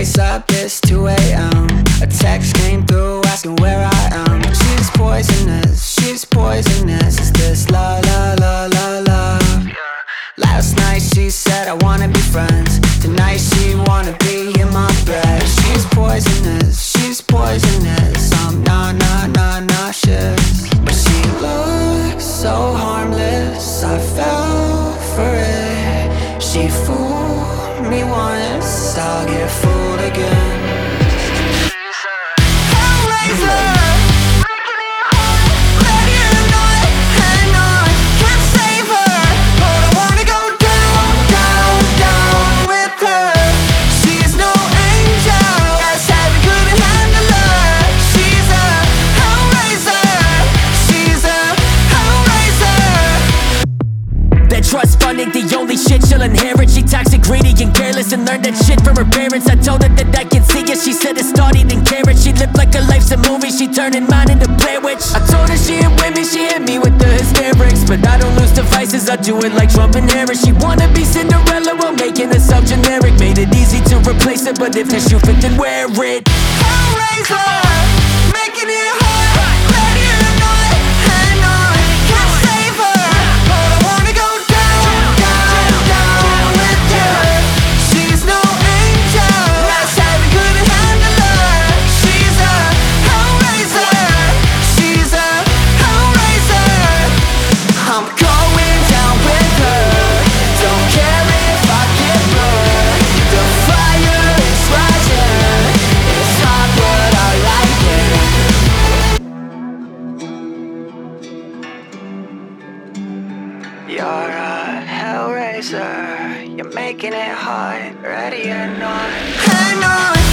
ice up, it's 2 a.m. A text came through asking where I am. She's poisonous, she's poisonous. Is this la la la la la? Last night she said I wanna be friends. Tonight she wanna be in my bed. She's poisonous, she's poisonous. I'm nauseous, but she looks so harmless. I fell for it. She fooled me once, I'll get fooled again. Hellraiser, breaking it hard, ready or not, hang on, can't save her, but I wanna go down, down, down with her. She's no angel, guess heaven couldn't handle her. She's a hellraiser, she's a hellraiser. That trust funding, the only shit she'll inherit. She toxic, greedy, and careless, and learned that shit from her parents. I told her that I can see it, she said it started in carrots. She lived like her life's a movie, she turning mine into Blair Witch. I told her she hit with me, she hit me with the hysterics, but I don't lose devices, I do it like Trump and Harris. She wanna be Cinderella while making herself generic. Made it easy to replace it, but if the shoe fit, then wear it. Hellraiser, making it hard, ready or not, hang on, can't save her, but I wanna go down, down, down with her. She's no angel, guess heaven couldn't handle her. She's a hellraiser, she's a hellraiser. I'm going down with her, don't care if I get burned. The fire is rising, it's hot but I like it. You're a hellraiser, you're making it hot, ready or not, hang on.